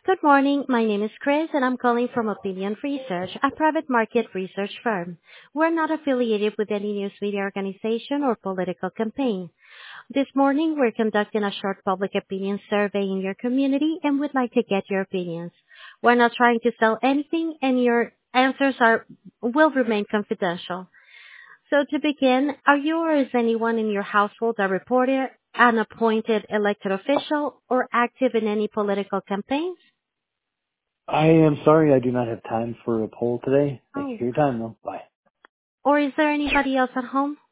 Good morning. My name is Chris, and I'm calling from Opinion Research, a private market research firm. We're not affiliated with any news media organization or political campaign. This morning, we're conducting a short public opinion survey in your community and would like to get your opinions. We're not trying to sell anything, and your answers will remain confidential. So to begin, are you or is anyone in your household a reporter, an appointed elected official, or active in any political campaigns? I am sorry I do not have time for a poll today. Thank you Oh. for your time, though. Bye. Or is there anybody else at home?